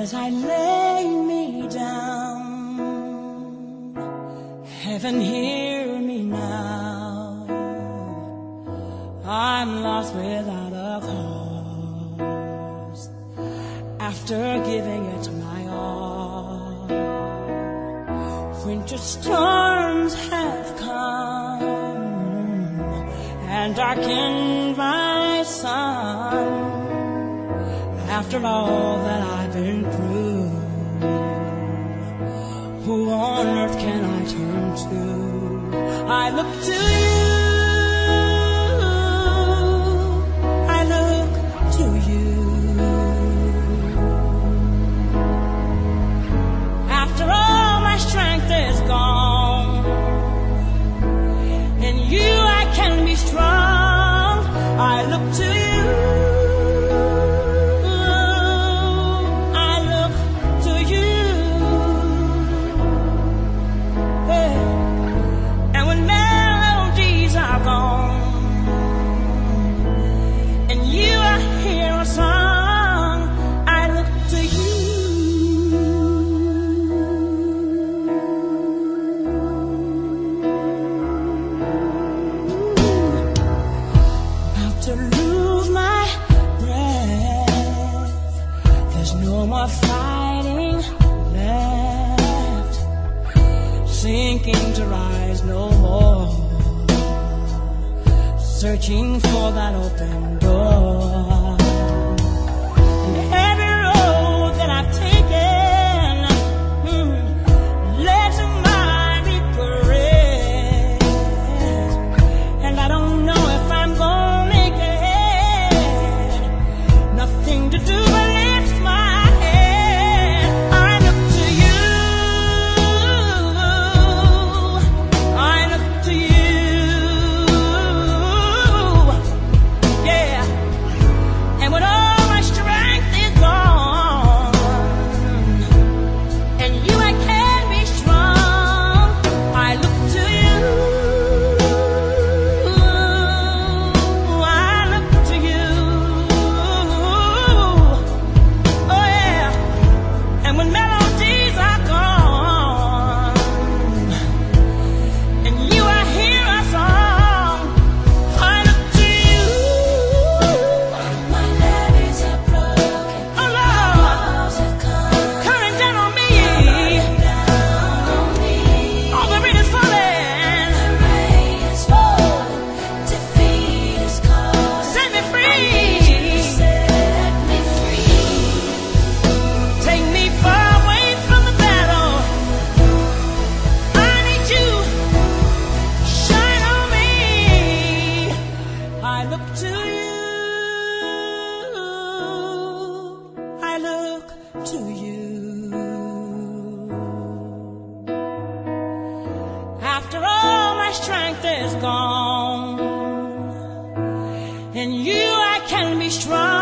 as I lay me down. Heaven, hear me now. I'm lost without a cause. After giving it my all, winter storms have come and darkened my sun. After all that I've been through, who on earth can I turn to? I look to you. I look to you. After all my strength is gone, in you I can be strong. I look to you. To lose my breath, there's no more fighting left, sinking to rise no more, searching for that open door. And every road that I've taken led to my regret, and I don't know if I'm going to do but lift my head. I look to you. I look to you. Yeah. And when all my strength is gone, and you I can be strong, I look to you. I look to you. When melodies are gone, and you I hear a song, I look to you. My levees are broken, Oh my Lord, walls have come coming down on me. down on me. All the rain is falling. The rain is falling, defeat is calling. Set me free. Set me free. Take me far away from the battle. I need you. Shine on me. I look to you. I look to you. After all my strength is gone, in you I can be strong.